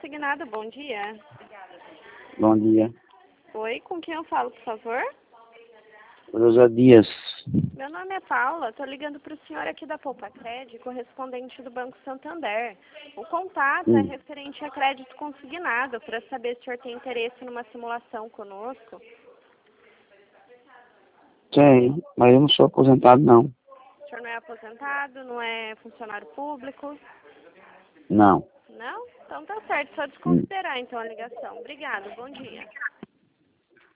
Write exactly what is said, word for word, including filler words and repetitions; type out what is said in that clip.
Consignado, bom dia. Bom dia. Oi, com quem eu falo, por favor? Rosa Dias. Meu nome é Paula, estou ligando para o senhor aqui da Poupa Crédito, correspondente do Banco Santander. O contato Hum. é referente a crédito consignado, para saber se o senhor tem interesse numa simulação conosco. Tem, mas eu não sou aposentado, não. O senhor não é aposentado, não é funcionário público? Não. Não? Então tá certo, só Hum. desconsiderar então a ligação. Obrigada, bom dia.